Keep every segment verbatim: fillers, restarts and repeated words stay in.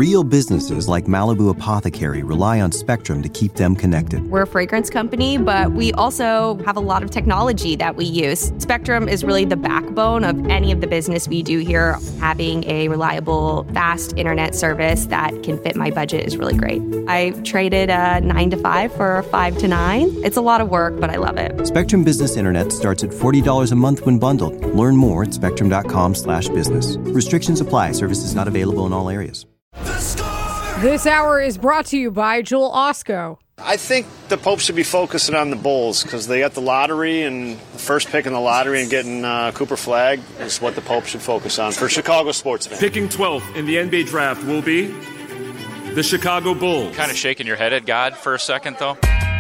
Real businesses like Malibu Apothecary rely on Spectrum to keep them connected. We're a fragrance company, but we also have a lot of technology that we use. Spectrum is really the backbone of any of the business we do here. Having a reliable, fast internet service that can fit my budget is really great. I traded a nine to five for a five to nine. It's a lot of work, but I love it. Spectrum Business Internet starts at forty dollars a month when bundled. Learn more at spectrum.com slash business. Restrictions apply. Services not available in all areas. This hour is brought to you by Joel Osco. I think the Pope should be focusing on the Bulls because they got the lottery, and the first pick in the lottery and getting uh, Cooper Flagg is what the Pope should focus on for Chicago sports fans. Picking twelfth in the N B A draft will be the Chicago Bulls. Kind of shaking your head at God for a second, though.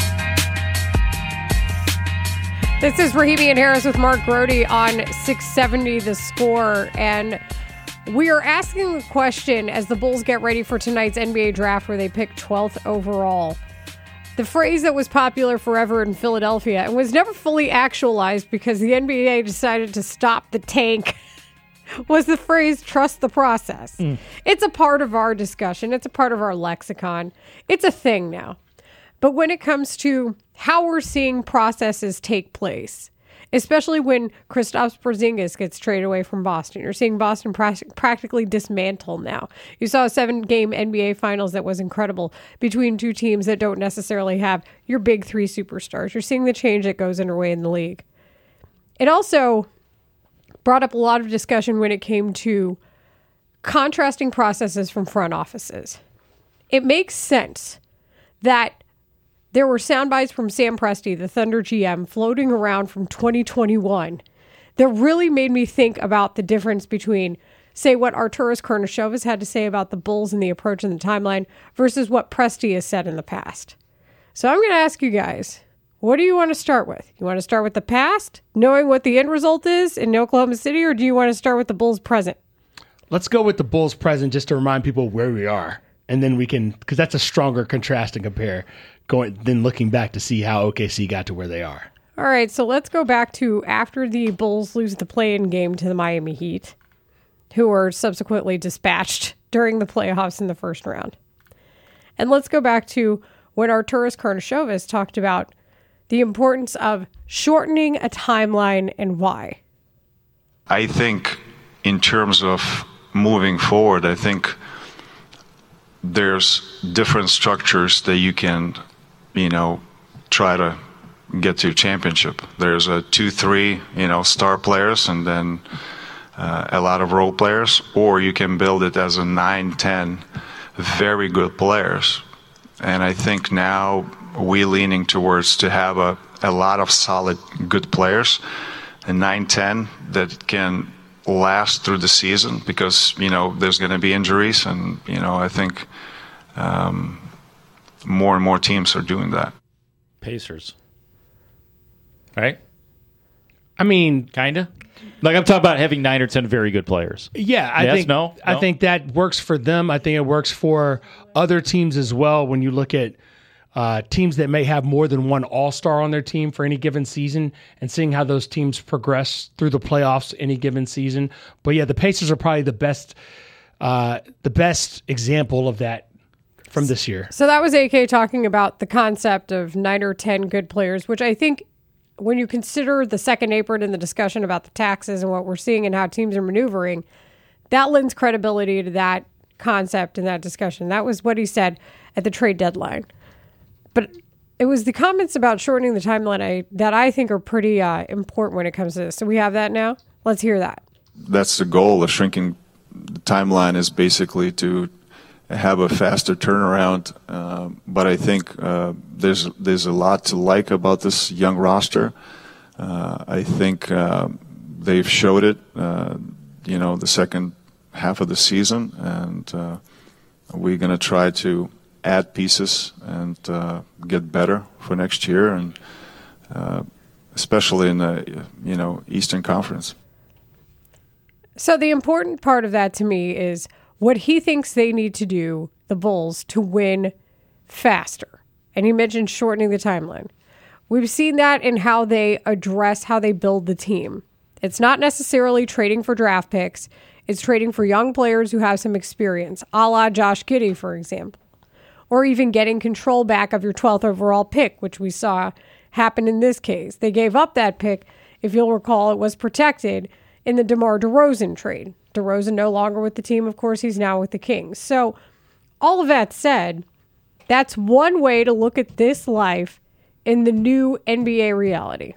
This is Rahimi and Harris with Mark Grody on six seventy The Score, and we are asking the question as the Bulls get ready for tonight's N B A draft where they pick twelfth overall. The phrase that was popular forever in Philadelphia and was never fully actualized because the N B A decided to stop the tank was the phrase, trust the process. Mm. It's a part of our discussion. It's a part of our lexicon. It's a thing now. But when it comes to how we're seeing processes take place, especially when Kristaps Porzingis gets traded away from Boston. You're seeing Boston pra- practically dismantle now. You saw a seven-game N B A Finals that was incredible between two teams that don't necessarily have your big three superstars. You're seeing the change that goes underway in the league. It also brought up a lot of discussion when it came to contrasting processes from front offices. It makes sense that there were sound bites from Sam Presti, the Thunder G M, floating around from twenty twenty-one that really made me think about the difference between, say, what Arturas Karnisovas had to say about the Bulls and the approach and the timeline versus what Presti has said in the past. So I'm going to ask you guys, what do you want to start with? You want to start with the past, knowing what the end result is in Oklahoma City, or do you want to start with the Bulls present? Let's go with the Bulls present just to remind people where we are. And then we can, because that's a stronger contrast and compare going than looking back to see how O K C got to where they are. All right, so let's go back to after the Bulls lose the play-in game to the Miami Heat, who were subsequently dispatched during the playoffs in the first round. And let's go back to when Arturas Karnisovas talked about the importance of shortening a timeline and why. I think in terms of moving forward, I think there's different structures that you can, you know, try to get to championship. There's a two, three, you know, star players and then uh, a lot of role players, or you can build it as a nine, ten very good players. And I think now we're leaning towards to have a, a lot of solid, good players, a nine, ten that can last through the season because, you know, there's going to be injuries. And, you know, I think um, more and more teams are doing that. Pacers. Right? I mean, kind of. Like I'm talking about having nine or ten very good players. Yeah, I yes, think no? no. I think that works for them. I think it works for other teams as well. When you look at uh, teams that may have more than one all-star on their team for any given season, and seeing how those teams progress through the playoffs any given season. But yeah, the Pacers are probably the best, uh, the best example of that from this year. So that was A K talking about the concept of nine or ten good players, which I think, when you consider the second apron and the discussion about the taxes and what we're seeing and how teams are maneuvering, that lends credibility to that concept and that discussion. That was what he said at the trade deadline. But it was the comments about shortening the timeline I, that I think are pretty uh, important when it comes to this. So we have that now. Let's hear that. That's the goal of shrinking the timeline, is basically to have a faster turnaround, uh, but I think uh, there's there's a lot to like about this young roster. Uh, I think uh, they've showed it, uh, you know, the second half of the season, and uh, we're going to try to add pieces and uh, get better for next year, and uh, especially in the you know Eastern Conference. So the important part of that to me is what he thinks they need to do, the Bulls, to win faster. And he mentioned shortening the timeline. We've seen that in how they address how they build the team. It's not necessarily trading for draft picks. is trading for young players who have some experience, a la Josh Giddey, for example, or even getting control back of your twelfth overall pick, which we saw happen in this case. They gave up that pick. If you'll recall, it was protected in the DeMar DeRozan trade. DeRozan no longer with the team. Of course, he's now with the Kings. So all of that said, that's one way to look at this life in the new N B A reality.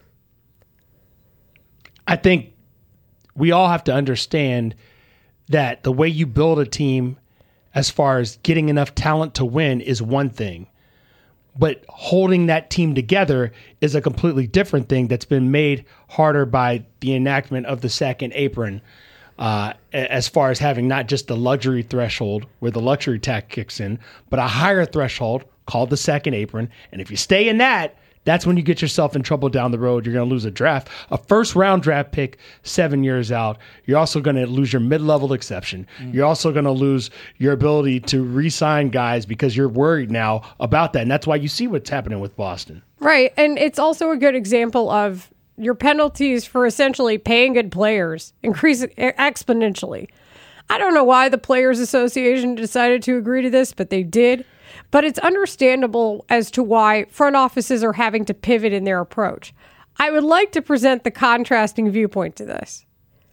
I think we all have to understand that the way you build a team as far as getting enough talent to win is one thing. But holding that team together is a completely different thing that's been made harder by the enactment of the second apron, uh, as far as having not just the luxury threshold where the luxury tax kicks in, but a higher threshold called the second apron. And if you stay in that, that's when you get yourself in trouble down the road. You're going to lose a draft, a first-round draft pick seven years out. You're also going to lose your mid-level exception. Mm. You're also going to lose your ability to re-sign guys because you're worried now about that. And that's why you see what's happening with Boston. Right, and it's also a good example of your penalties for essentially paying good players increase exponentially. I don't know why the Players Association decided to agree to this, but they did. But it's understandable as to why front offices are having to pivot in their approach. I would like to present the contrasting viewpoint to this.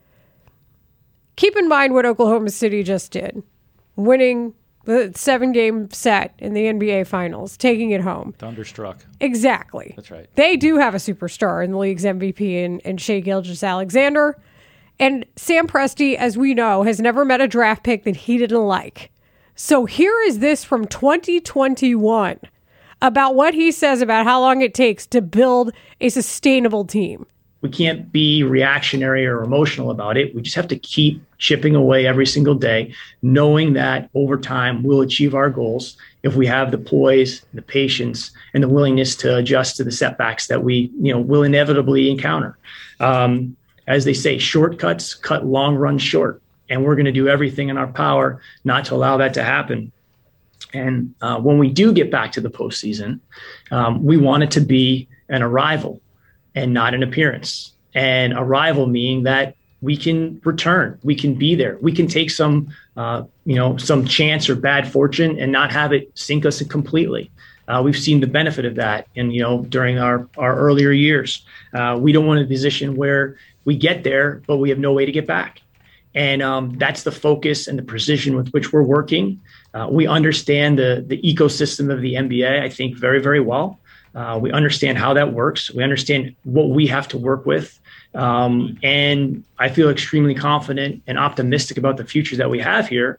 Keep in mind what Oklahoma City just did, winning the seven-game set in the N B A Finals, taking it home. Thunderstruck. Exactly. That's right. They do have a superstar in the league's M V P in, in Shai Gilgeous-Alexander. And Sam Presti, as we know, has never met a draft pick that he didn't like. So here is this from twenty twenty-one about what he says about how long it takes to build a sustainable team. We can't be reactionary or emotional about it. We just have to keep chipping away every single day, knowing that over time we'll achieve our goals if we have the poise, the patience, and the willingness to adjust to the setbacks that we, you know, will inevitably encounter. Um, as they say, shortcuts cut long runs short. And we're going to do everything in our power not to allow that to happen. And uh, when we do get back to the postseason, um, we want it to be an arrival and not an appearance. And arrival meaning that we can return, we can be there, we can take some, uh, you know, some chance or bad fortune and not have it sink us completely. Uh, we've seen the benefit of that, and you know, during our our earlier years, uh, we don't want a position where we get there, but we have no way to get back. And um, that's the focus and the precision with which we're working. Uh, we understand the the ecosystem of the N B A, I think, very, very well. Uh, we understand how that works. We understand what we have to work with. Um, and I feel extremely confident and optimistic about the future that we have here.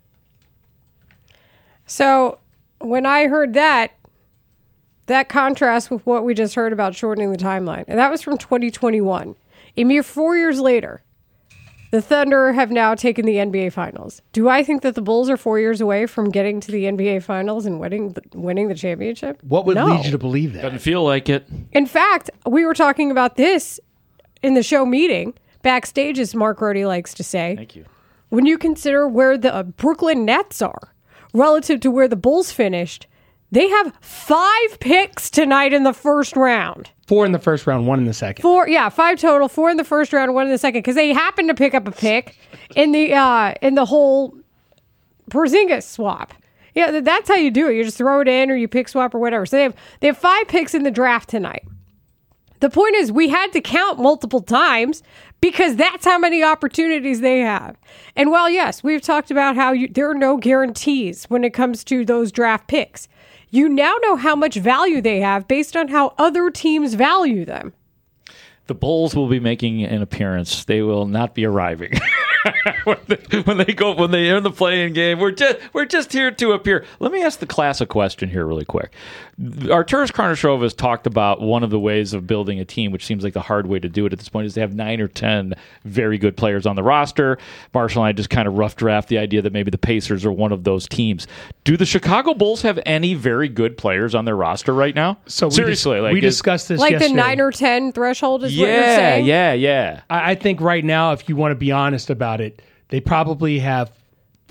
So when I heard that, that contrasts with what we just heard about shortening the timeline. And that was from twenty twenty-one. A mere four years later, the Thunder have now taken the N B A Finals. Do I think that the Bulls are four years away from getting to the N B A Finals and winning the, winning the championship? What would No. lead you to believe that? Doesn't feel like it. In fact, we were talking about this in the show meeting, backstage, as Mark Rohde likes to say. Thank you. When you consider where the uh, Brooklyn Nets are relative to where the Bulls finished, they have five picks tonight in the first round. Four in the first round, one in the second. Four, yeah, five total. Four in the first round, one in the second, because they happened to pick up a pick in the uh, in the whole Porzingis swap. Yeah, that's how you do it. You just throw it in, or you pick swap, or whatever. So they have they have five picks in the draft tonight. The point is, we had to count multiple times because that's how many opportunities they have. And while yes, we've talked about how you, there are no guarantees when it comes to those draft picks, you now know how much value they have based on how other teams value them. The Bulls will be making an appearance. They will not be arriving. when, they, when they go, when they end the playing game, we're just we're just here to appear. Let me ask the class a question here, really quick. Arturas Karnisovas has talked about one of the ways of building a team, which seems like the hard way to do it at this point, is to have nine or ten very good players on the roster. Marshall and I just kind of rough draft the idea that maybe the Pacers are one of those teams. Do the Chicago Bulls have any very good players on their roster right now? So we seriously, dis- like we is, discussed this Like yesterday. the nine or ten threshold is what you're yeah, saying? yeah, yeah. I, I think right now, if you want to be honest about it, they probably have four.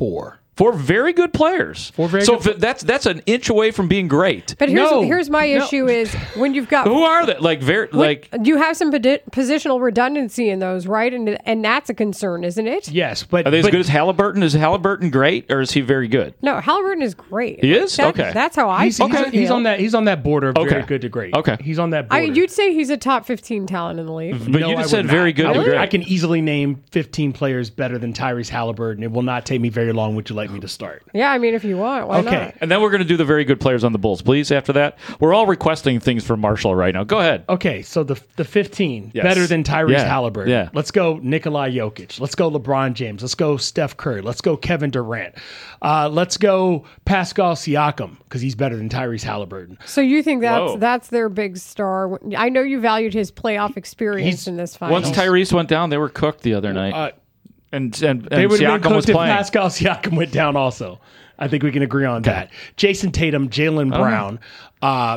Four very good players. Four very so good if that's that's an inch away from being great. But here's No. here's my No. issue is when you've got Who are they? Like very when- like you have some posi- positional redundancy in those, right? And and that's a concern, isn't it? Yes, but are they as but good as Halliburton? Is Halliburton great or is he very good? No, Halliburton is great. He is? That- Okay. That's how I he's, feel. he's, he's on that he's on that border of Okay. very good to great. Okay. He's on that I border. mean, you'd say he's a top fifteen talent in the league. But No, you I just would said not. very good I, to would- great. I can easily name fifteen players better than Tyrese Halliburton. It will not take me very long. Would you like me to start? Yeah, I mean, if you want, why Okay. not? And then we're going to do the very good players on the Bulls, please. After that, we're all requesting things from Marshall right now. Go ahead. Okay, so the the fifteen Yes. better than Tyrese Yeah. Halliburton. Yeah. Let's go Nikola Jokic. Let's go LeBron James. Let's go Steph Curry. Let's go Kevin Durant. Uh, let's go Pascal Siakam because he's better than Tyrese Halliburton. So you think that's Whoa. that's their big star? I know you valued his playoff experience He's- in this final. Once Tyrese went down, they were cooked the other night. Uh, and and, They and would have been Siakam was cooked if playing. Pascal Siakam went down also. I think we can agree on that. Jason Tatum, Jalen Brown, uh,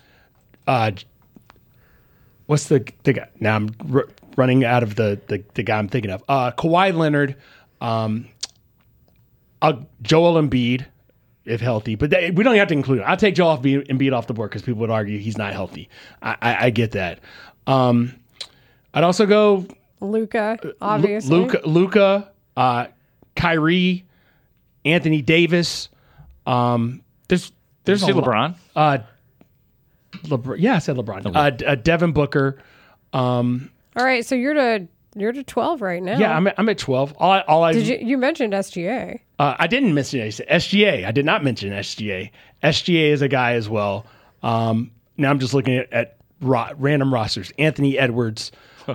uh, what's the the guy? Now I'm r- running out of the, the the guy I'm thinking of. Uh, Kawhi Leonard, um, uh, Joel Embiid, if healthy, but they, we don't have to include him. I'll take Joel Embiid off the board because people would argue he's not healthy. I, I, I get that. Um, I'd also go Luca, obviously. Luca, Luca, uh, Kyrie, Anthony Davis. Um, there's there's Did you a say lot- LeBron? Uh, LeBron. Yeah, I said LeBron. Uh, D- uh, Devin Booker. Um, All right, so you're to you're to twelve right now. yeah, I'm at, I'm at twelve. All I, all I Did you you mentioned S G A? Uh, I didn't mention S G A. I did not mention S G A. S G A is a guy as well. Um, now I'm just looking at, at ro- random rosters. Anthony Edwards.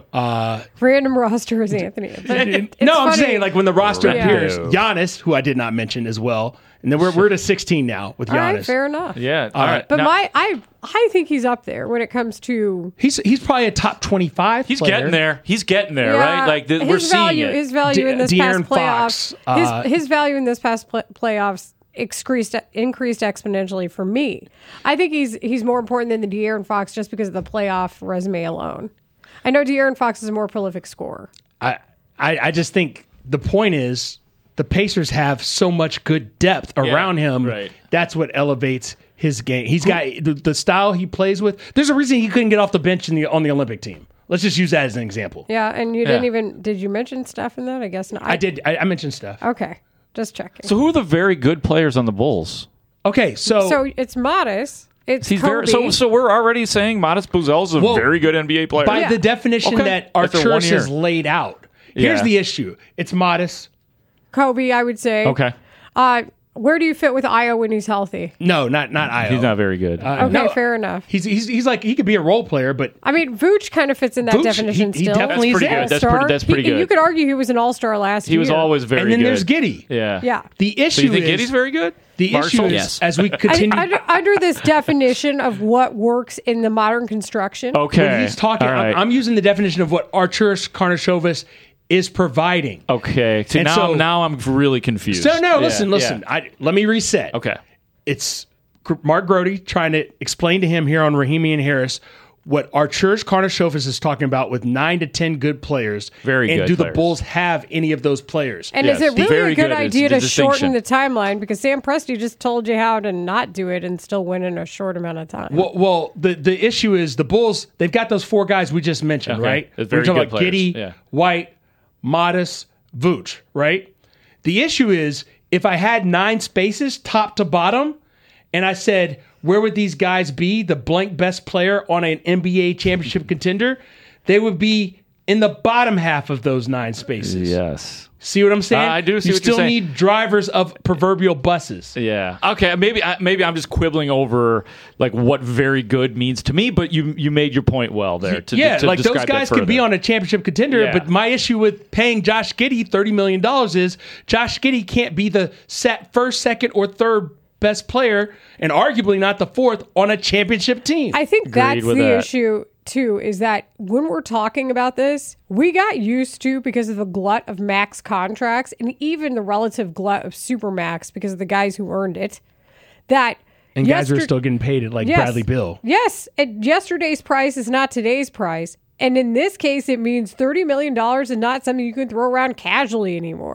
Uh, Random roster is Anthony. But it- it's no, I'm funny. saying like when the roster Yeah. appears, Giannis, who I did not mention as well, and then we're we're to sixteen now with All Giannis. right, fair enough. Yeah. All right. But Now- my I I think he's up there when it comes to He's he's probably a top twenty-five. He's player. getting there. He's getting there, Yeah, right? Like th- his we're seeing value, it. His value De- in this De'Aaron past playoffs. Fox, uh, his his value in this past pl- playoffs increased increased exponentially for me. I think he's he's more important than the De'Aaron Fox just because of the playoff resume alone. I know De'Aaron Fox is a more prolific scorer. I, I I just think the point is the Pacers have so much good depth around him. right. That's what elevates his game. He's got the, the style he plays with. There's a reason he couldn't get off the bench in the on the Olympic team. Let's just use that as an example. Yeah, and you didn't Yeah. even did you mention Steph in that? I guess not. I did. I, I mentioned stuff. Okay, just checking. So who are the very good players on the Bulls? Okay, so, So it's Modest. It's He's Kobe. very so. So we're already saying Modest Buzel is a Well, very good N B A player. by Yeah. the definition Okay. that After one Arturis year. has laid out, here's Yeah. the issue: it's modest. Kobe, I would say. Okay. Uh, where do you fit with Io when he's healthy? No, not not Io. He's not very good. Uh, Okay, no, fair enough. He's, he's he's like he could be a role player, but I mean, Vooch kind of fits in that Vooch, definition he- he still. definitely That's pretty is good. That's All-star. pretty- that's pretty He- good. You could argue he was an all-star last he year. was always very and then good. there's Giddy. Yeah. Yeah. The issue So you think is Giddy's very good? the Marshall? issue is Yes. as we I- continue. under, under this definition of what works in the modern construction. Okay. when he's talking, All right. I'm, I'm using the definition of what Arturis Karnisovas is providing. Okay. See, And now, so- now I'm really confused. So no, Yeah, listen, listen. yeah. I, let me reset. Okay. It's Gr- Mark Grody trying to explain to him here on Rahimi and Harris what Arturis Karnisovas is talking about with nine to ten good players. Very and good do the players. Bulls have any of those players? And Yes. is it really Very a good, good. It's idea the to shorten distinction. the timeline? Because Sam Presti just told you how to not do it and still win in a short amount of time. Well, well, the the issue is the Bulls. They've got those four guys we just mentioned, Okay. right? It's We're very talking good about players. Giddy, Yeah. White, Modest, Vooch, right? The issue is if I had nine spaces, top to bottom, and I said, where would these guys be? The blank best player on an N B A championship contender, they would be in the bottom half of those nine spaces. Yes. See what I'm saying? Uh, I do see you what you're still saying. need drivers of proverbial buses. Yeah. Okay. Maybe I, maybe I'm just quibbling over like what very good means to me, but you you made your point well there. To, yeah, to like those describe that guys can be further. on a championship contender, Yeah. but my issue with paying Josh Giddey thirty million dollars is Josh Giddey can't be the set first, second, or third best player, and arguably not the fourth on a championship team. I think Agreed that's the with that. issue too, is that when we're talking about this, we got used to, because of the glut of max contracts and even the relative glut of super max because of the guys who earned it, that and guys are yester- still getting paid at like Yes. Bradley Beal. Yes, and yesterday's price is not today's price. And in this case, it means thirty million dollars is not something you can throw around casually anymore.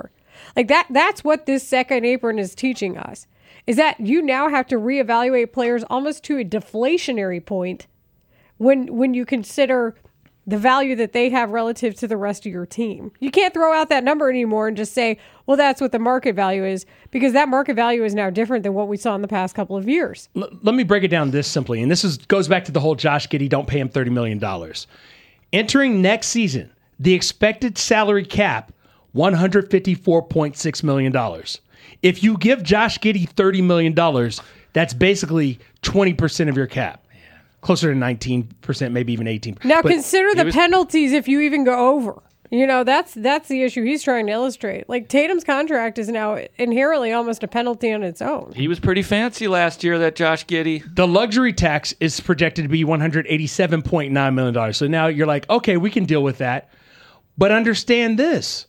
Like that, that's what this second apron is teaching us, is that you now have to reevaluate players almost to a deflationary point when when you consider the value that they have relative to the rest of your team. You can't throw out that number anymore and just say, well, that's what the market value is, because that market value is now different than what we saw in the past couple of years. L- let me break it down this simply, and this is goes back to the whole Josh Giddey, don't pay him thirty million dollars. Entering next season, the expected salary cap, one hundred fifty-four point six million dollars. If you give Josh Giddey thirty million dollars, that's basically twenty percent of your cap. Closer to nineteen percent, maybe even eighteen percent. Now but consider the was, penalties if you even go over. You know, that's that's the issue he's trying to illustrate. Like Tatum's contract is now inherently almost a penalty on its own. He was pretty fancy last year, that Josh Giddey. The luxury tax is projected to be one hundred eighty-seven point nine million dollars. So now you're like, okay, we can deal with that. But understand this.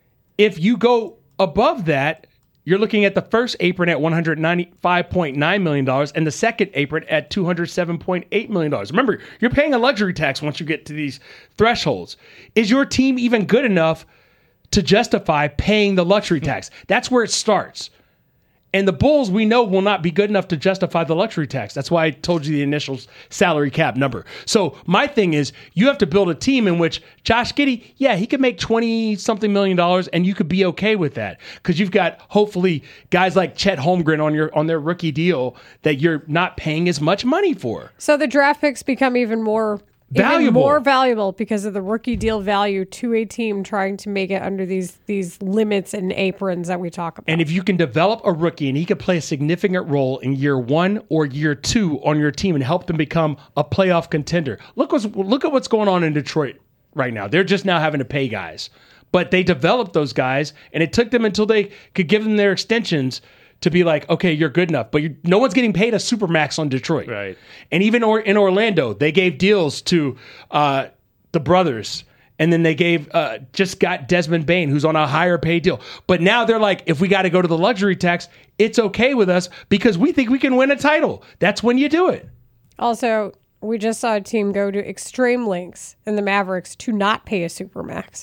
If you go above that, you're looking at the first apron at one hundred ninety-five point nine million dollars and the second apron at two hundred seven point eight million dollars. Remember, you're paying a luxury tax once you get to these thresholds. Is your team even good enough to justify paying the luxury tax? That's where it starts. And the Bulls, we know, will not be good enough to justify the luxury tax. That's why I told you the initial salary cap number. So my thing is, you have to build a team in which Josh Giddey, yeah, he could make twenty-something million dollars, and you could be okay with that. Because you've got, hopefully, guys like Chet Holmgren on your on their rookie deal that you're not paying as much money for. So the draft picks become even more... Valuable. Even more valuable because of the rookie deal value to a team trying to make it under these these limits and aprons that we talk about. And if you can develop a rookie and he could play a significant role in year one or year two on your team and help them become a playoff contender. Look what's look at what's going on in Detroit right now. They're just now having to pay guys. But they developed those guys, and it took them until they could give them their extensions to be like, okay, you're good enough. But you, no one's getting paid a supermax on Detroit. Right. And even or, in Orlando, they gave deals to uh, the brothers. And then they gave, uh, just got Desmond Bane, who's on a higher paid deal. But now they're like, if we got to go to the luxury tax, it's okay with us because we think we can win a title. That's when you do it. Also, we just saw a team go to extreme lengths in the Mavericks to not pay a supermax.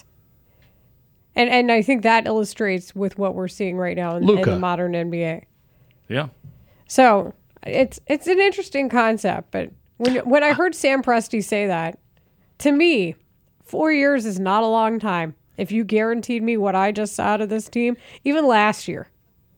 And and I think that illustrates with what we're seeing right now in, in the modern N B A. Yeah. So it's it's an interesting concept, but when when I heard Sam Presti say that, to me, four years is not a long time. If you guaranteed me what I just saw out of this team, even last year.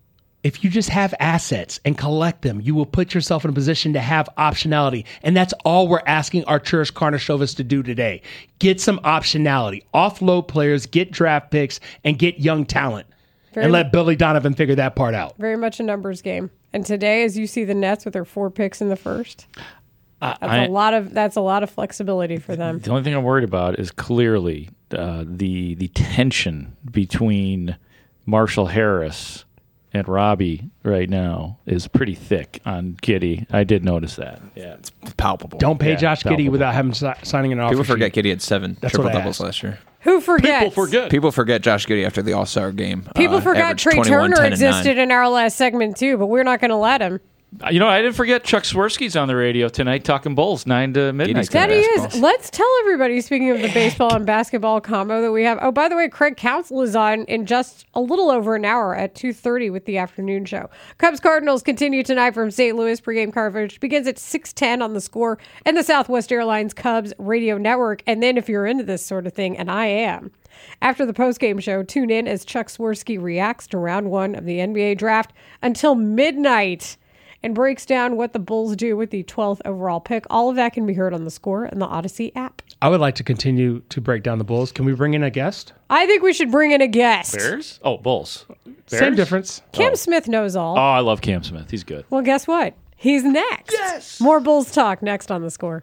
If you just have assets and collect them, you will put yourself in a position to have optionality. And that's all we're asking Arturas Karnisovas to do today. Get some optionality. Offload players, get draft picks, and get young talent. Very and let Billy Donovan figure that part out. Very much a numbers game. And today, as you see the Nets with their four picks in the first, uh, that's I, a lot of that's a lot of flexibility for them. The only thing I'm worried about is clearly uh, the the tension between Marshall Harris and Robbie right now is pretty thick on Giddey. I did notice that. Yeah, it's palpable. Don't pay yeah, Josh palpable. Giddey without having si- signing an offer. People forget sheet. Giddey had seven That's triple doubles last year. Who forgets? People forget. People forget Josh Giddey after the All-Star game. People uh, forgot Trey Turner existed in our last segment too, but we're not going to let him. You know, I didn't forget Chuck Swirsky's on the radio tonight talking Bulls, nine to midnight. That he is. Let's tell everybody, speaking of the baseball and basketball combo that we have. Oh, by the way, Craig Counsell is on in just a little over an hour at two thirty with the afternoon show. Cubs Cardinals continue tonight from Saint Louis. Pregame coverage begins at six ten on the Score and the Southwest Airlines Cubs radio network. And then if you're into this sort of thing, and I am, after the postgame show, tune in as Chuck Swirsky reacts to round one of the N B A draft until midnight and breaks down what the Bulls do with the twelfth overall pick. All of that can be heard on the Score and the Odyssey app. I would like to continue to break down the Bulls. Can we bring in a guest? I think we should bring in a guest. Bears? Oh, Bulls. Bears? Same difference. Cam oh. Smith knows all. Oh, I love Cam Smith. He's good. Well, guess what? He's next. Yes! More Bulls talk next on the Score.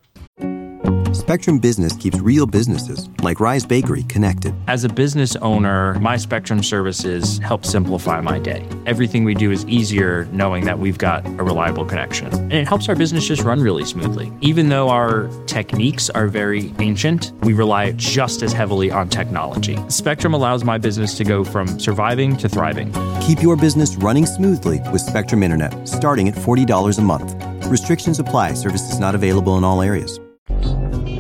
Spectrum Business keeps real businesses, like Rise Bakery, connected. As a business owner, my Spectrum services help simplify my day. Everything we do is easier knowing that we've got a reliable connection. And it helps our business just run really smoothly. Even though our techniques are very ancient, we rely just as heavily on technology. Spectrum allows my business to go from surviving to thriving. Keep your business running smoothly with Spectrum Internet, starting at forty dollars a month. Restrictions apply. Services not available in all areas.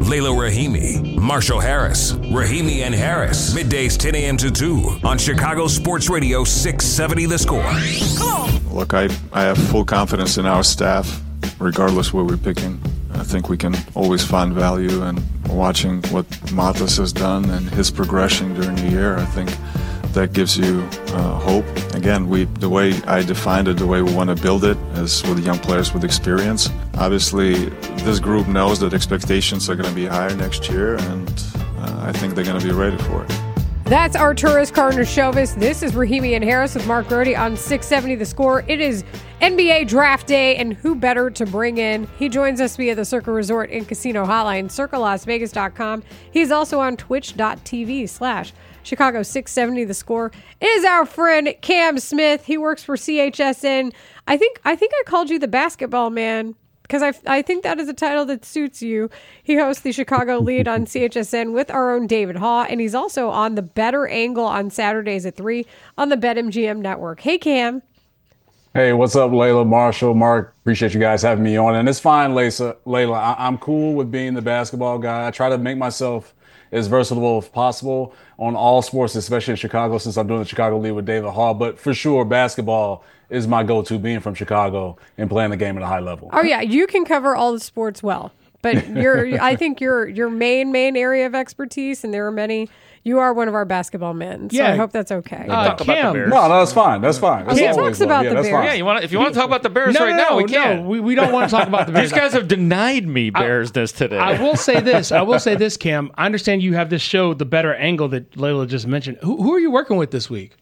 Layla Rahimi, Marshall Harris, Rahimi and Harris. Middays ten a.m. to two on Chicago Sports Radio six seventy The Score. Look, I, I have full confidence in our staff, regardless what we're picking. I think we can always find value in watching what Matas has done and his progression during the year. I think that gives you uh, hope. Again, we the way I defined it, the way we want to build it is with young players with experience. Obviously, this group knows that expectations are going to be higher next year, and uh, I think they're going to be ready for it. That's Arturas Karnisovas. This is Rahimi and Harris with Mark Grody on six seventy The Score. It is N B A Draft Day, and who better to bring in? He joins us via the Circa Resort and Casino Hotline, circa las vegas dot com. He's also on twitch.tv slash Chicago six seventy The Score. It is our friend Cam Smith. He works for C H S N. I think I think I called you the basketball man, because I, I think that is a title that suits you. He hosts the Chicago Lead on C H S N with our own David Haw, and he's also on the Better Angle on Saturdays at three on the BetMGM network. Hey, Cam. Hey, what's up, Layla, Marshall, Mark? Appreciate you guys having me on. And it's fine, Layla. Layla, I, I'm cool with being the basketball guy. I try to make myself as versatile as possible on all sports, especially in Chicago, since I'm doing the Chicago League with David Haw. But for sure, basketball is my go-to, being from Chicago and playing the game at a high level. Oh yeah, you can cover all the sports well, but you're I think your your main main area of expertise, and there are many. You are one of our basketball men, so Yeah. I hope that's okay. Uh, talk about the Cam. Bears. No, no, that's fine. That's fine. That's He always talks love. about yeah, the that's Bears. fine. Yeah, you want if you want to talk about the Bears No, right no, now, no, we can. no, we, we don't want to talk about the Bears. These guys have denied me Bearsness today. I will say this. I will say this, Cam. I understand you have this show, The Better Angle, that Layla just mentioned. Who, who are you working with this week?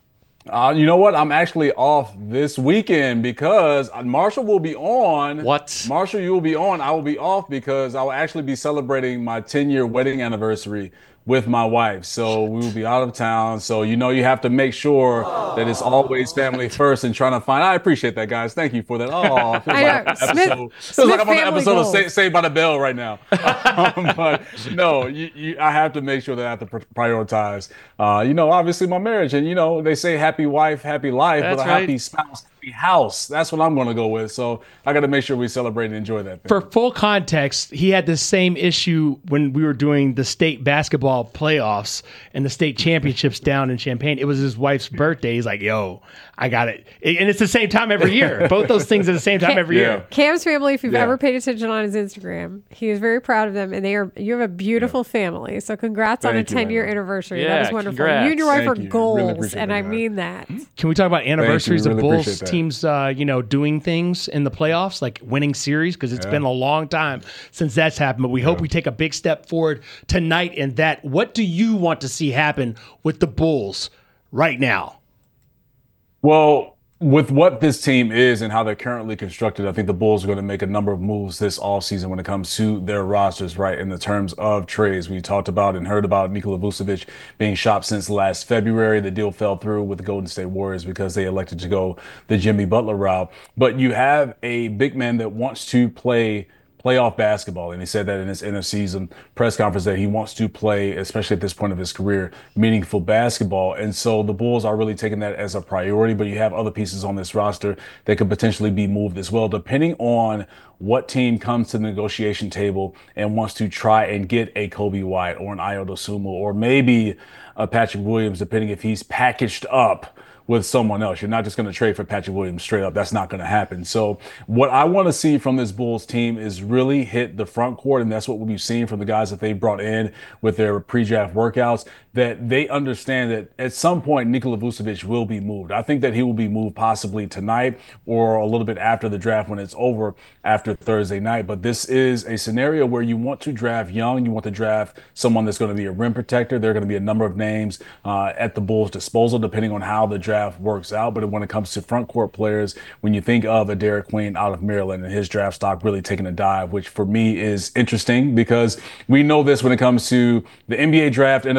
Uh, you know what? I'm actually off this weekend because Marshall will be on. What? Marshall, you will be on. I will be off because I will actually be celebrating my ten-year wedding anniversary with my wife. So we will be out of town. So, you know, you have to make sure that it's always family first and trying to find. I appreciate that, guys. Thank you for that. Oh, it feels I like know. an Smith- episode. Feels Smith like I'm on an family episode of goals. Sa- Saved by the Bell right now. um, but no, you, you, I have to make sure that I have to pr- prioritize, uh, you know, obviously my marriage. And, you know, they say happy wife, happy life, That's but a right. happy spouse, happy house. That's what I'm going to go with. So I got to make sure we celebrate and enjoy that. For full context, he had the same issue when we were doing the state basketball playoffs and the state championships down in Champaign. It was his wife's birthday. He's like, yo, I got it. And it's the same time every year. Both those things at the same time every Yeah. year. Cam's family, if you've Yeah. ever paid attention on his Instagram, he is very proud of them, and they are. You have a beautiful family. So congrats on a Thank you, ten-year Layla. anniversary. Yeah, that is wonderful. congrats. You and your wife Thank are you. Really goals, appreciate and that, I guys. mean that. Can we talk about anniversaries Really of Bulls appreciate that. teams, uh, you know, doing things in the playoffs, like winning series? Because it's Yeah. been a long time since that's happened. But we hope we take a big step forward tonight in that. What do you want to see happen with the Bulls right now? Well, with what this team is and how they're currently constructed, I think the Bulls are going to make a number of moves this offseason when it comes to their rosters, right? In the terms of trades, we talked about and heard about Nikola Vucevic being shopped since last February. The deal fell through with the Golden State Warriors because they elected to go the Jimmy Butler route. But you have a big man that wants to play playoff basketball. And he said that in his end of season press conference that he wants to play, especially at this point of his career, meaningful basketball. And so the Bulls are really taking that as a priority, but you have other pieces on this roster that could potentially be moved as well, depending on what team comes to the negotiation table and wants to try and get a Kobe White or an Ayo Dosunmu or maybe a Patrick Williams, depending if he's packaged up with someone else. You're not just going to trade for Patrick Williams straight up. That's not going to happen. So what I want to see from this Bulls team is really hit the front court, and that's what we'll be seeing from the guys that they brought in with their pre-draft workouts, that they understand that at some point Nikola Vucevic will be moved. I think that he will be moved possibly tonight or a little bit after the draft when it's over after Thursday night. But this is a scenario where you want to draft young. You want to draft someone that's going to be a rim protector. There are going to be a number of names uh, at the Bulls' disposal depending on how the draft works out. But when it comes to front court players, when you think of a Derek Queen out of Maryland and his draft stock really taking a dive, which for me is interesting because we know this when it comes to the N B A draft, N F L draft,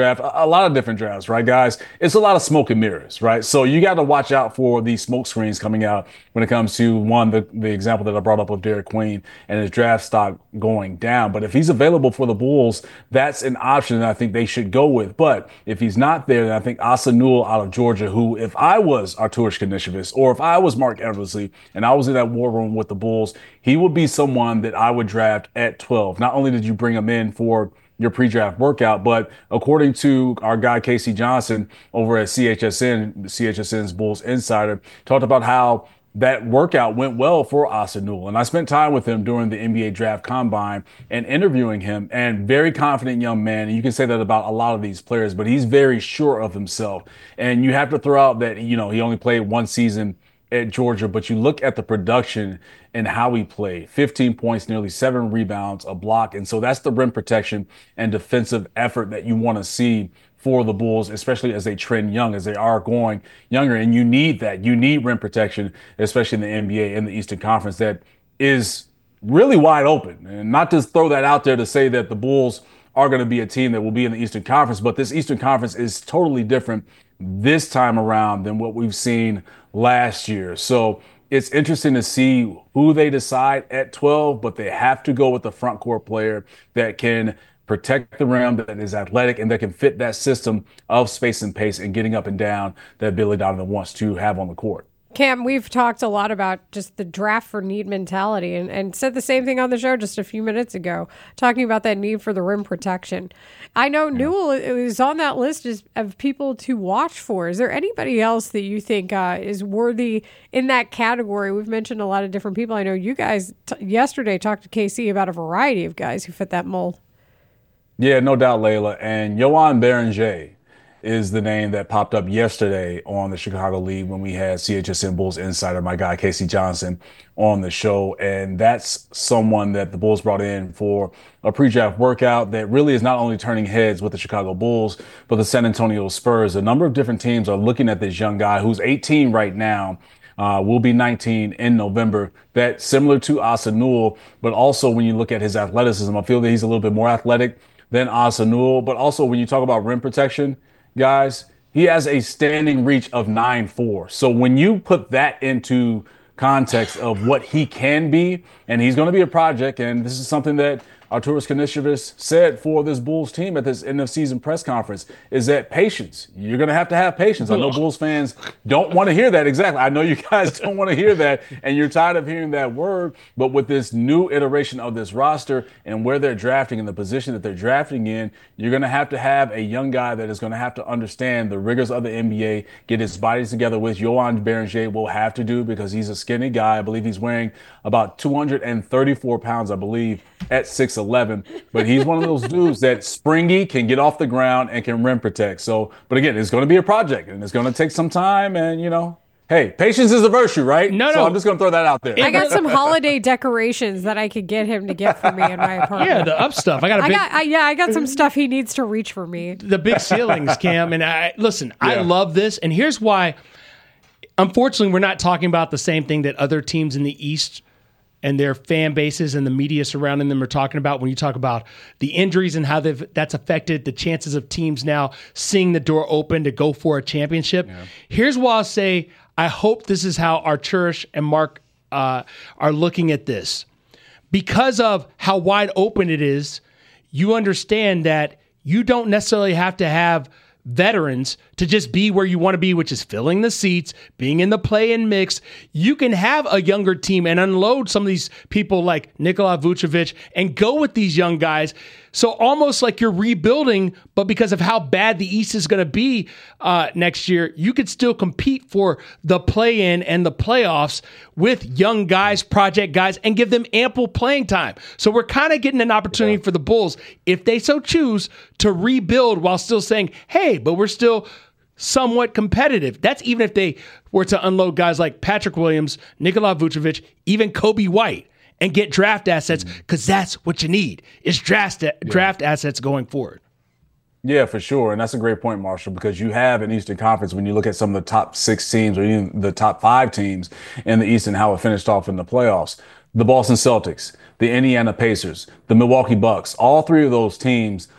draft, a, a lot of different drafts, right, guys? It's a lot of smoke and mirrors, right? So you got to watch out for these smoke screens coming out when it comes to, one, the, the example that I brought up of Derek Queen and his draft stock going down. But if he's available for the Bulls, that's an option that I think they should go with. But if he's not there, then I think Asa Newell out of Georgia, who, if I was Arturas Karnisovas or if I was Mark Eversley and I was in that war room with the Bulls, he would be someone that I would draft at twelve. Not only did you bring him in for your pre-draft workout, but according to our guy Casey Johnson over at C H S N, C H S N's Bulls Insider, talked about how that workout went well for Asa Newell. And I spent time with him during the N B A Draft Combine and interviewing him, and very confident young man. And you can say that about a lot of these players, but he's very sure of himself. And you have to throw out that, you know, he only played one season at Georgia, but you look at the production and how he played. fifteen points, nearly seven rebounds, a block. And so that's the rim protection and defensive effort that you want to see for the Bulls, especially as they trend young, as they are going younger. And you need that. You need rim protection, especially in the N B A and the Eastern Conference, that is really wide open. And not to throw that out there to say that the Bulls are going to be a team that will be in the Eastern Conference, but this Eastern Conference is totally different this time around than what we've seen last year. So it's interesting to see who they decide at twelve, but they have to go with the front court player that can protect the rim, that is athletic, and that can fit that system of space and pace and getting up and down that Billy Donovan wants to have on the court. Cam, we've talked a lot about just the draft for need mentality and, and said the same thing on the show just a few minutes ago, talking about that need for the rim protection. I know yeah. Newell is on that list of people to watch for. Is there anybody else that you think uh, is worthy in that category? We've mentioned a lot of different people. I know you guys t- yesterday talked to K C about a variety of guys who fit that mold. Yeah, no doubt, Layla. And Yohan Beringer is the name that popped up yesterday on the Chicago League when we had C H S N Bulls Insider, my guy Casey Johnson, on the show. And that's someone that the Bulls brought in for a pre-draft workout that really is not only turning heads with the Chicago Bulls, but the San Antonio Spurs. A number of different teams are looking at this young guy who's eighteen right now, uh, will be nineteen in November. That's similar to Asa Newell, but also when you look at his athleticism, I feel that he's a little bit more athletic than Asa Newell. But also when you talk about rim protection, guys, he has a standing reach of nine four. So when you put that into context of what he can be, and he's going to be a project, and this is something that Arturas Karnisovas said for this Bulls team at this end of season press conference, is that patience. You're going to have to have patience. I know Bulls fans don't want to hear that. Exactly. I know you guys don't want to hear that, and you're tired of hearing that word. But with this new iteration of this roster and where they're drafting and the position that they're drafting in, you're going to have to have a young guy that is going to have to understand the rigors of the N B A, get his bodies together, with Yohan Beringer will have to do, because he's a skinny guy. I believe he's wearing about two hundred thirty-four pounds, I believe, at six eleven, but he's one of those dudes that springy, can get off the ground, and can rim protect. So, but again, it's going to be a project, and it's going to take some time, and, you know, hey, patience is a virtue, right? No, so no. I'm just going to throw that out there. I got some holiday decorations that I could get him to get for me in my apartment. Yeah, the up stuff. I got a I big, got, I, yeah, I got some stuff he needs to reach for me. the big ceilings, Cam. And I listen, I Yeah. love this. And here's why. Unfortunately, we're not talking about the same thing that other teams in the East and their fan bases and the media surrounding them are talking about when you talk about the injuries and how they've, that's affected the chances of teams now seeing the door open to go for a championship. Yeah. Here's why I'll say I hope this is how Arturas and Mark uh, are looking at this. Because of how wide open it is, you understand that you don't necessarily have to have veterans to just be where you want to be, which is filling the seats, being in the play-in mix. You can have a younger team and unload some of these people like Nikola Vucevic and go with these young guys. So almost like you're rebuilding, but because of how bad the East is going to be uh, next year, you could still compete for the play-in and the playoffs with young guys, project guys, and give them ample playing time. So we're kind of getting an opportunity yeah. for the Bulls, if they so choose, to rebuild while still saying, hey, but we're still somewhat competitive. That's even if they were to unload guys like Patrick Williams, Nikola Vucevic, even Kobe White, and get draft assets, because that's what you need, is draft, yeah. draft assets going forward. Yeah, for sure. And that's a great point, Marshall, because you have an Eastern Conference, when you look at some of the top six teams or even the top five teams in the East and how it finished off in the playoffs, the Boston Celtics, the Indiana Pacers, the Milwaukee Bucks, all three of those teams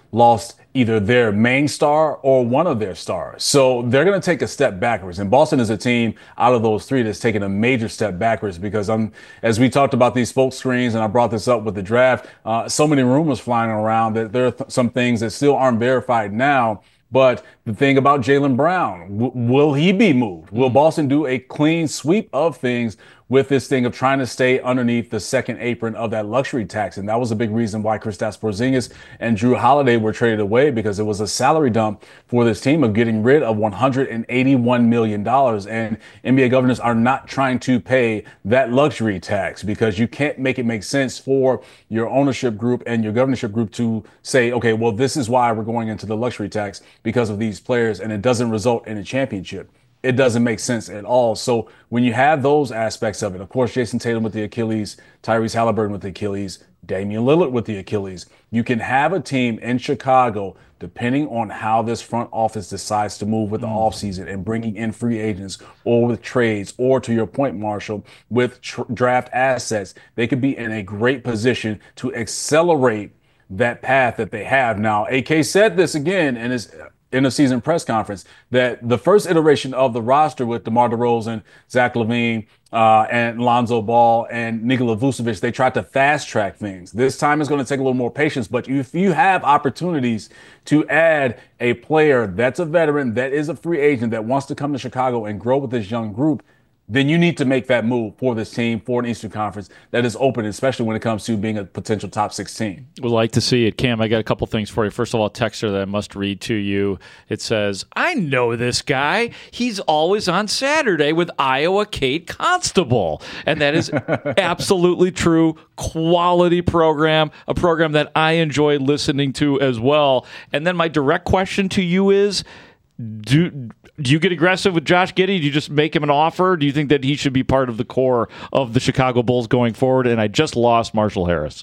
lost either their main star or one of their stars. So they're going to take a step backwards. And Boston is a team out of those three that's taken a major step backwards because I'm, as we talked about these spoke screens, and I brought this up with the draft, uh, so many rumors flying around that there are th- some things that still aren't verified now. But the thing about Jaylen Brown, w- will he be moved? Will Boston do a clean sweep of things with this thing of trying to stay underneath the second apron of that luxury tax? And that was a big reason why Kristaps Porzingis and Drew Holiday were traded away, because it was a salary dump for this team of getting rid of one hundred eighty-one million dollars. And N B A governors are not trying to pay that luxury tax because you can't make it make sense for your ownership group and your governorship group to say, okay, well, this is why we're going into the luxury tax because of these players, and it doesn't result in a championship. It doesn't make sense at all. So when you have those aspects of it, of course, Jason Tatum with the Achilles, Tyrese Halliburton with the Achilles, Damian Lillard with the Achilles, you can have a team in Chicago, depending on how this front office decides to move with the mm. offseason and bringing in free agents or with trades, or to your point, Marshall, with tr- draft assets, they could be in a great position to accelerate that path that they have. Now, A K said this again in his in a season press conference, that the first iteration of the roster with DeMar DeRozan, Zach LaVine, uh, and Lonzo Ball and Nikola Vucevic, they tried to fast track things. This time it's going to take a little more patience, but if you have opportunities to add a player that's a veteran, that is a free agent, that wants to come to Chicago and grow with this young group, then you need to make that move for this team, for an Eastern Conference that is open, especially when it comes to being a potential top six team. Would like to see it. Cam, I got a couple things for you. First of all, a texter that I must read to you. It says, I know this guy. He's always on Saturday with Iowa Kate Constable. And that is absolutely true. Quality program, a program that I enjoy listening to as well. And then my direct question to you is, do do you get aggressive with Josh Giddey? Do you just make him an offer? Do you think that he should be part of the core of the Chicago Bulls going forward? And I just lost Marshall Harris.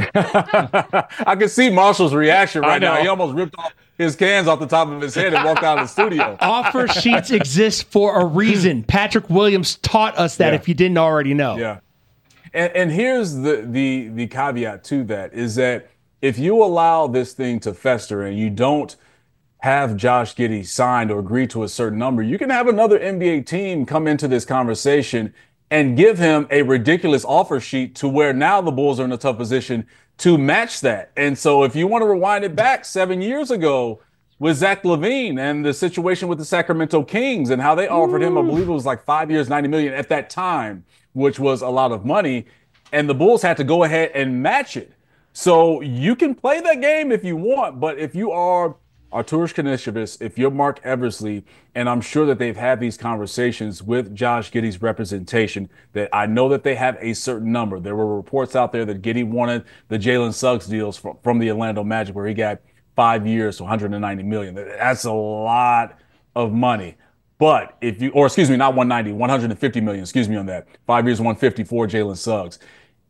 I can see Marshall's reaction right now. He almost ripped off his cans off the top of his head and walked out of the studio. Offer sheets exist for a reason. Patrick Williams taught us that, yeah. if you didn't already know. Yeah. And, and here's the, the, the caveat to that is that if you allow this thing to fester and you don't have Josh Giddey signed or agree to a certain number, you can have another N B A team come into this conversation and give him a ridiculous offer sheet to where now the Bulls are in a tough position to match that. And so if you want to rewind it back seven years ago with Zach LaVine and the situation with the Sacramento Kings and how they offered him, I believe it was like five years, ninety million dollars at that time, which was a lot of money. And the Bulls had to go ahead and match it. So you can play that game if you want, but if you are Arturas Karnisovas, if you're Mark Eversley, and I'm sure that they've had these conversations with Josh Giddey's representation, that I know that they have a certain number. There were reports out there that Giddey wanted the Jalen Suggs deals from, from the Orlando Magic, where he got five years to one hundred ninety million dollars. That's a lot of money. But if you, or excuse me, not one hundred ninety, one hundred fifty million dollars, excuse me on that. Five years, one hundred fifty for Jalen Suggs.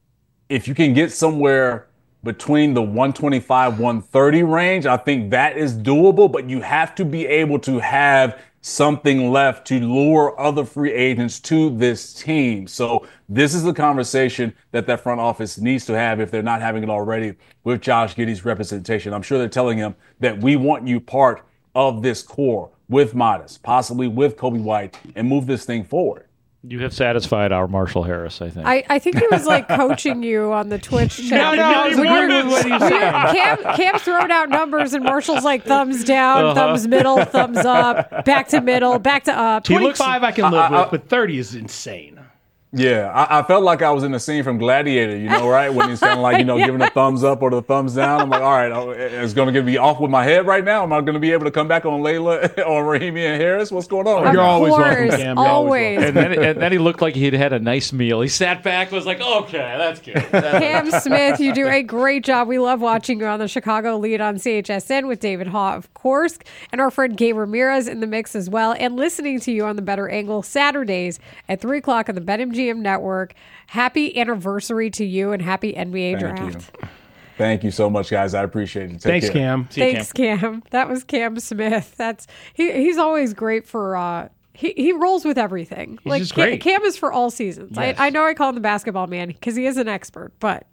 If you can get somewhere between the one twenty-five, one thirty range, I think that is doable, but you have to be able to have something left to lure other free agents to this team. So this is the conversation that that front office needs to have, if they're not having it already, with Josh Giddey's representation. I'm sure they're telling him that we want you part of this core with Modest, possibly with Kobe White, and move this thing forward. You have satisfied our Marshall Harris, I think. I, I think he was like coaching you on the Twitch chat. No, no, I was wondering what he said. Cam, Cam's throwing out numbers, and Marshall's like thumbs down, uh-huh. thumbs middle, thumbs up, back to middle, back to up. twenty-five I can live I, I, with, but thirty is insane. Yeah, I, I felt like I was in a scene from Gladiator, you know, right? When he's kind of like, you know, yeah. giving a thumbs up or the thumbs down. I'm like, all right, oh, it's going to be off with my head right now. Am I going to be able to come back on Layla or Rahimi and Harris? What's going on? Of You're always course, welcome, Cam. You're always. And then, and then he looked like he'd had a nice meal. He sat back, was like, okay, that's good. That's Cam Smith, you do a great job. We love watching you on the Chicago Lead on C H S N with David Haw, of course, and our friend Gabe Ramirez in the mix as well, and listening to you on the Better Angle Saturdays at three o'clock on the BetMGM Network. Happy anniversary to you and happy N B A Thank draft. You. Thank you so much, guys. I appreciate it. Take Thanks, care. Cam. See you, Thanks, Cam. Cam. That was Cam Smith. That's he. He's always great for. Uh, he he rolls with everything. He's like just Cam, great. Cam is for all seasons. Yes. I, I know I call him the basketball man because he is an expert, but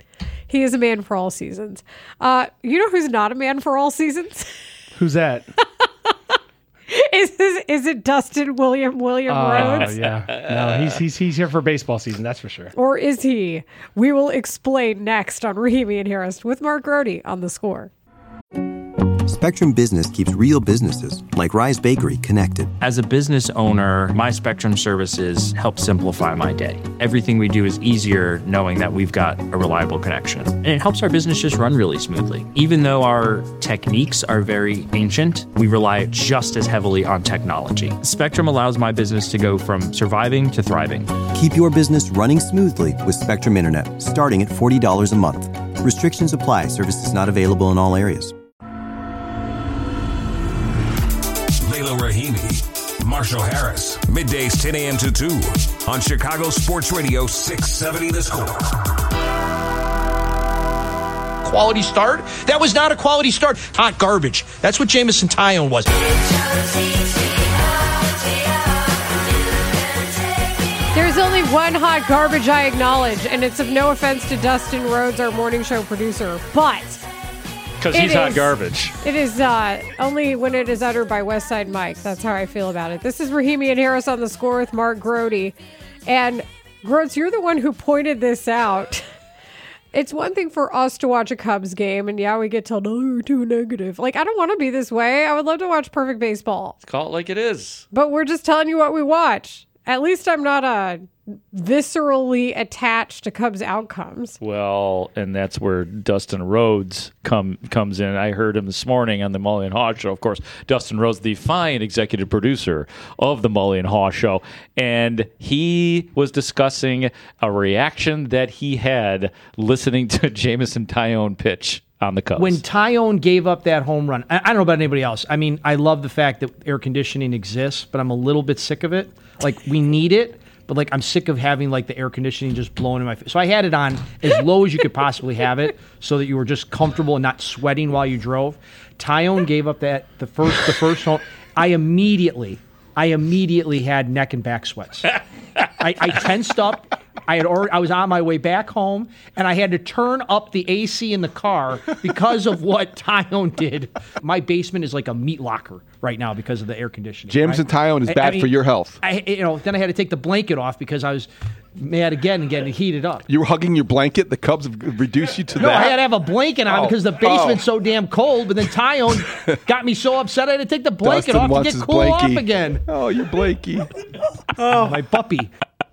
He is a man for all seasons. Uh, you know who's not a man for all seasons? Who's that? is, is is it Dustin William William Oh, Rhodes? yeah. No, he's, he's, he's here for baseball season, that's for sure. Or is he? We will explain next on Rahimi and Harris with Mark Grody on The Score. Spectrum Business keeps real businesses, like Rise Bakery, connected. As a business owner, my Spectrum services help simplify my day. Everything we do is easier knowing that we've got a reliable connection. And it helps our business just run really smoothly. Even though our techniques are very ancient, we rely just as heavily on technology. Spectrum allows my business to go from surviving to thriving. Keep your business running smoothly with Spectrum Internet, starting at forty dollars a month. Restrictions apply. Services not available in all areas. Layla Rahimi, Marshall Harris, middays ten a.m. to two on Chicago Sports Radio six seventy The Score. Quality start? That was not a quality start. Hot garbage. That's what Jamison Tyone was. There's only one hot garbage I acknowledge, and it's of no offense to Dustin Rhodes, our morning show producer, but because he's hot garbage. It is uh, only when it is uttered by Westside Mike. That's how I feel about it. This is Rahimi and Harris on The Score with Mark Grody. And Groats, you're the one who pointed this out. It's one thing for us to watch a Cubs game, and yeah, we get told, oh, you're too negative. Like, I don't want to be this way. I would love to watch perfect baseball. Call it like it is. But we're just telling you what we watch. At least I'm not uh, viscerally attached to Cubs outcomes. Well, and that's where Dustin Rhodes come comes in. I heard him this morning on the Mully and Haw Show. Of course, Dustin Rhodes, the fine executive producer of the Mully and Haw Show, and he was discussing a reaction that he had listening to Jamison Tyone pitch on the Cubs. When Tyone gave up that home run, I, I don't know about anybody else. I mean, I love the fact that air conditioning exists, but I'm a little bit sick of it. Like, we need it, but like I'm sick of having like the air conditioning just blowing in my face. So I had it on as low as you could possibly have it, so that you were just comfortable and not sweating while you drove. Tyone gave up that the first the first home. I immediately, I immediately had neck and back sweats. I, I tensed up. I had already, I was on my way back home, and I had to turn up the A C in the car because of what Tyone did. My basement is like a meat locker right now because of the air conditioning. Jamison right? Tyone is I, bad I mean, for your health. I, you know, then I had to take the blanket off because I was mad again and getting heated up. You were hugging your blanket. The Cubs have reduced you to no, that. I had to have a blanket on oh. because the basement's oh. so damn cold. But then Tyone got me so upset I had to take the blanket Dustin off to get cool off again. Oh, you're Blakey. Oh, my puppy.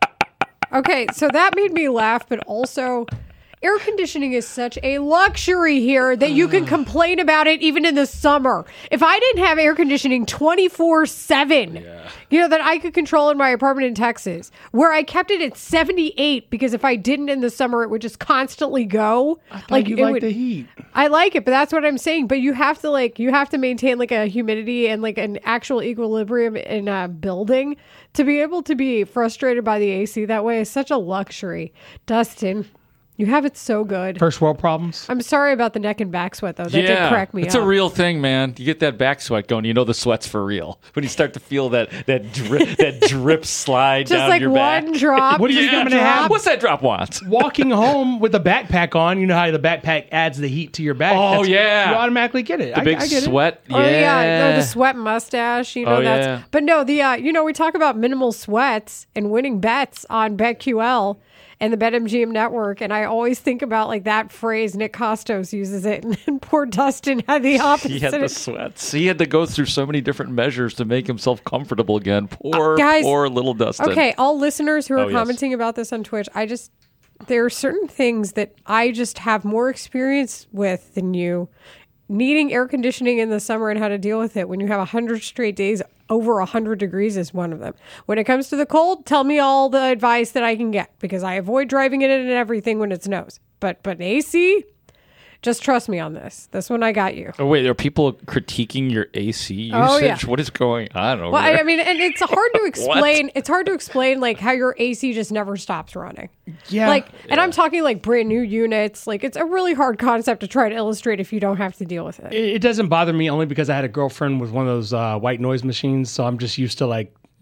Okay, so that made me laugh, but also air conditioning is such a luxury here that you can complain about it even in the summer. If I didn't have air conditioning twenty-four seven, yeah. you know, that I could control in my apartment in Texas, where I kept it at seventy-eight because if I didn't in the summer, it would just constantly go. I thought like you it liked would, the heat. I like it, but that's what I'm saying. But you have to like you have to maintain like a humidity and like an actual equilibrium in a building to be able to be frustrated by the A C that way is such a luxury. Dustin, you have it so good. First world problems. I'm sorry about the neck and back sweat, though. That yeah, did crack me it's up. a real thing, man. You get that back sweat going, you know the sweat's for real. When you start to feel that that drip, that drip slide Just down like your one back. drop. What do you think Yeah, I'm going to have? What's that drop want? Walking home with a backpack on, you know how the backpack adds the heat to your back. Oh, That's, yeah. You automatically get it. The I, big I get sweat. It. Oh yeah, yeah. no, the sweat mustache. You know Oh, that's. yeah. But no, the uh, you know we talk about minimal sweats and winning bets on BetQL and the BetMGM network, and I always think about like that phrase. Nick Costos uses it, and poor Dustin had the opposite. He had the sweats. He had to go through so many different measures to make himself comfortable again. Poor, Uh, guys, poor little Dustin. Okay, all listeners who are Oh, yes. commenting about this on Twitch, I just there are certain things that I just have more experience with than you. Needing air conditioning in the summer and how to deal with it when you have one hundred straight days over one hundred degrees is one of them. When it comes to the cold, tell me all the advice that I can get because I avoid driving it in and everything when it snows. But but A C, just trust me on this. This one I got you. Oh, wait, there are people critiquing your A C usage? Oh, yeah. What is going on over Well, I, there? I mean, and it's hard to What? explain. It's hard to explain like how your A C just never stops running. Yeah. Like, and I'm talking like brand new units. Like, it's a really hard concept to try to illustrate if you don't have to deal with it. It, it doesn't bother me only because I had a girlfriend with one of those uh, white noise machines, so I'm just used to like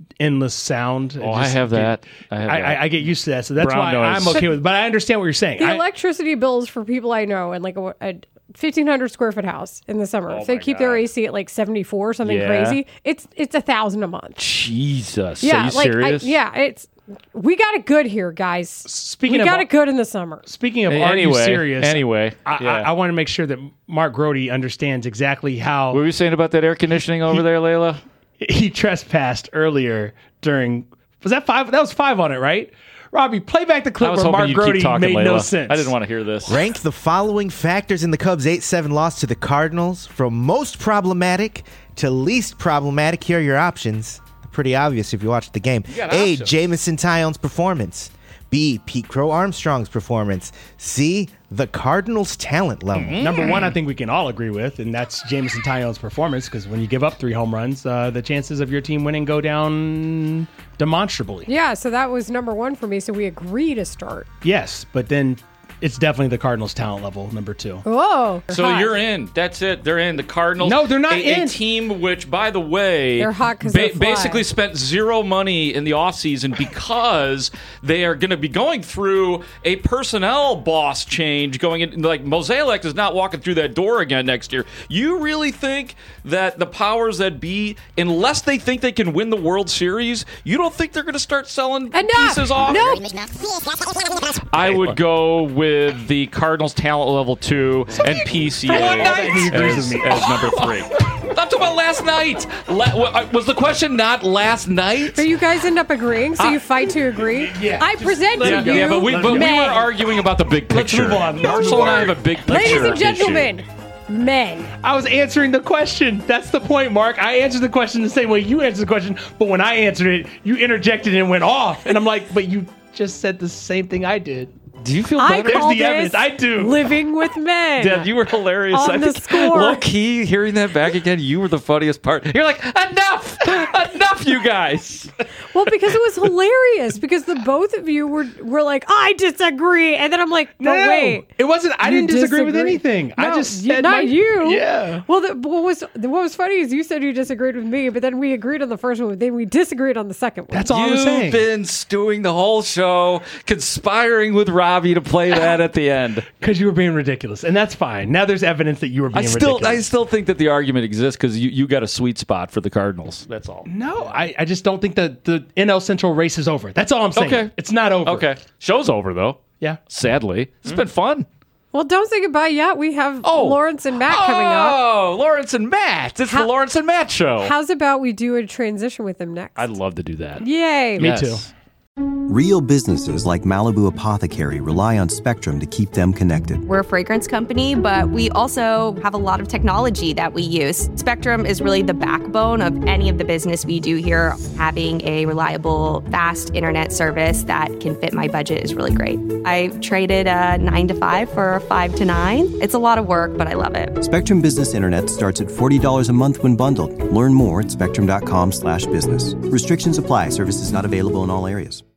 endless sound. Oh, I have that. I have I, that. I, I get used to that, so that's Brown why noise. I'm okay with it. But I understand what you're saying. The I, electricity bills for people I know and like a, a fifteen hundred square foot house in the summer, if they keep their A C at like seventy-four or something Yeah. crazy, it's it's a thousand a month. Jesus. Yeah, Are you like serious? I, yeah, it's we got it good here, guys. Speaking we of got all- it good in the summer. Speaking of Hey, are you anyway, serious? anyway, I, yeah. I, I want to make sure that Mark Grody understands exactly how What were you saying about that air conditioning over there, Layla? he trespassed earlier during. Was that five? That was five on it, right? Robbie, play back the I clip was where hoping Mark you'd keep Grody talking, made Layla. no sense. I didn't want to hear this. Rank the following factors in the Cubs' eight seven loss to the Cardinals from most problematic to least problematic. Here are your options. Pretty obvious if you watch the game. got A. options. Jamison Tyon's performance. B. Pete Crow Armstrong's performance. C. The Cardinals' talent level. Number one, I think we can all agree with, and that's Jameson Tyon's performance. Because when you give up three home runs, uh, the chances of your team winning go down demonstrably. Yeah, so that was number one for me. So we agree to start. Yes, but then it's definitely the Cardinals' talent level. Number two. Oh, So hot. you're in. That's it. They're in. The Cardinals. No, they're not a, in. A team which, by the way, They're hot 'cause they fly. basically spent zero money in the offseason because they are going to be going through a personnel boss change going in. Like, Mozeliak is not walking through that door again next year. You really think that the powers that be, unless they think they can win the World Series, you don't think they're going to start selling Enough. pieces off? Nope. I would go with the Cardinals talent level two and P C A One night. He agrees as, with me. as number three. I'm talking about last night. La- wa- was the question not last night? So you guys end up agreeing, so I- you fight to agree? Yeah, I just present let to it go. you Yeah, but we, but we were men. arguing about the big Let's picture. move on. Let's Marshall move and I on. have a big picture. Ladies and issue. gentlemen, men. I was answering the question. That's the point, Mark. I answered the question the same way you answered the question, but when I answered it, you interjected and went off. And I'm like, but you just said the same thing I did. Do you feel I better? call There's the this evidence. I do. living with men. Dad, you were hilarious. On I the think, score. low key, hearing that back again, you were the funniest part. You're like, enough, enough, you guys. Well, because it was hilarious. Because the both of you were were like, I disagree, and then I'm like, no, No, wait, it wasn't. I you didn't disagree with disagree. anything. I No, just you- said not my- you. Yeah. Well, the, what was what was funny is you said you disagreed with me, but then we agreed on the first one. Then we disagreed on the second one. That's all I was You've saying. been stewing the whole show, conspiring with Robbie to play that at the end. Because you were being ridiculous, and that's fine. Now there's evidence that you were I being still, I ridiculous. still think that the argument exists because you, you got a sweet spot for the Cardinals. That's all. no, I, I just don't think that the N L Central race is over. That's all I'm saying. Okay. It's not over. Okay, show's over though. Yeah. Sadly, it's been fun. Well, don't say goodbye yet. We have Oh. Lawrence and Matt coming up. Oh, Lawrence and Matt! It's How- the Lawrence and Matt show. How's about we do a transition with them next? I'd love to do that. Yay! Me Yes. too. Real businesses like Malibu Apothecary rely on Spectrum to keep them connected. We're a fragrance company, but we also have a lot of technology that we use. Spectrum is really the backbone of any of the business we do here. Having a reliable, fast internet service that can fit my budget is really great. I traded a nine to five for a five to nine. It's a lot of work, but I love it. Spectrum Business Internet starts at forty dollars a month when bundled. Learn more at spectrum dot com slash business. Restrictions apply. Services not available in all areas.